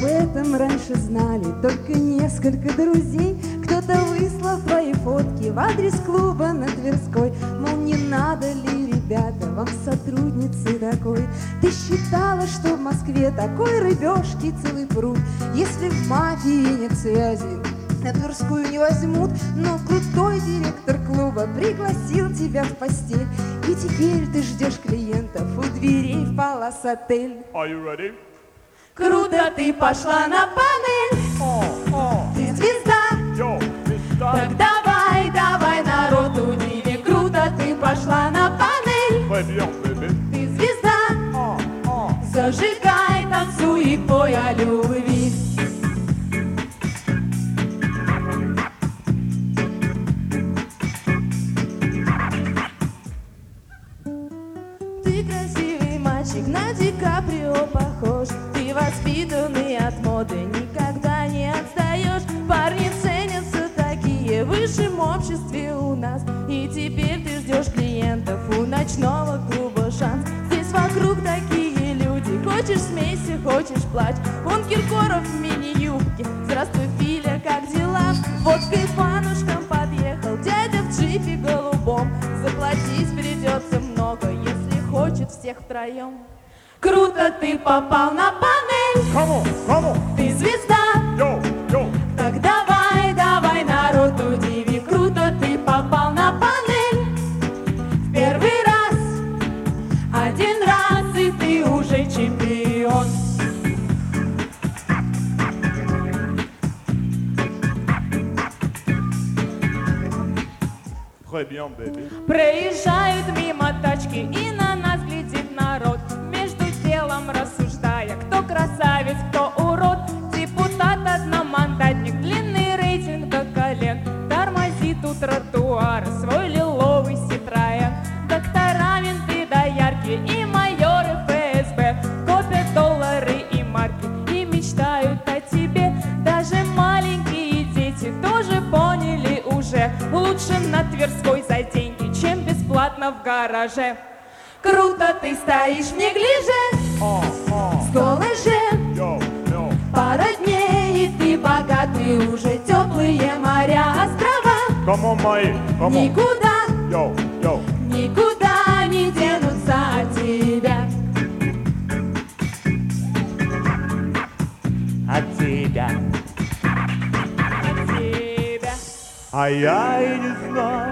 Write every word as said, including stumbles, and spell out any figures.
об этом раньше знали только несколько друзей. Кто-то выслал твои фотки в адрес клуба на Тверской. Мол, не надо ли, ребята, вам сотрудницы такой? Ты считала, что в Москве такой рыбешки целый пруд. Если в мафии нет связи, на Тверскую не возьмут. Но крутой директор клуба пригласил тебя в постель. И теперь ты ждешь клиентов у дверей в Палас Отель. Are you ready? Круто ты пошла на панель. Oh, oh. Ты звезда. Yo, звезда. Так давай, давай, народ, удиви. Круто ты пошла на панель. Très bien, baby. Ты звезда. Oh, oh. Зажигай, танцуй и пой о любви. Ты красивый мальчик, на Ди Каприо похож. Ты воспитанный от моды, никогда не отстаешь. Парни ценятся такие в высшем обществе у нас. И теперь ты ждешь клиентов у ночного клуба «Шанс». Здесь вокруг такие люди, хочешь смейся, хочешь плачь. Он Киркоров в мини-юбке, здравствуй, Филя, как дела? Водкой панушкам подъехал дядя в джипе голубом. Заплатить придется много, если хочет всех втроем. Круто ты попал на панель. Come on, come on. Ты звезда. Yo, yo. Так давай, давай, народ, удиви. Круто ты попал на панель. В первый раз, один раз, и ты уже чемпион. Très bien, baby. Проезжают мимо тачки, и на нас глядит народ, между делом рассуждая, кто красавец, кто урод. Депутат одномандатник, длинный рейтинг до колен, тормозит у тротуара свой лиловый Ситроен. Доктора, менты, доярки и майоры эф эс бэ копят доллары и марки и мечтают о тебе. Даже маленькие дети тоже поняли уже: лучше на Тверской за деньги, чем бесплатно в гараже. Круто ты стоишь в неглиже, Oh, oh. с голой же. Yo, yo. Пара дней, и ты богатый, уже теплые моря, острова. Come on, мои, come on. Никуда, Yo, yo. никуда не денутся от тебя. От тебя. От тебя. А я и не знаю.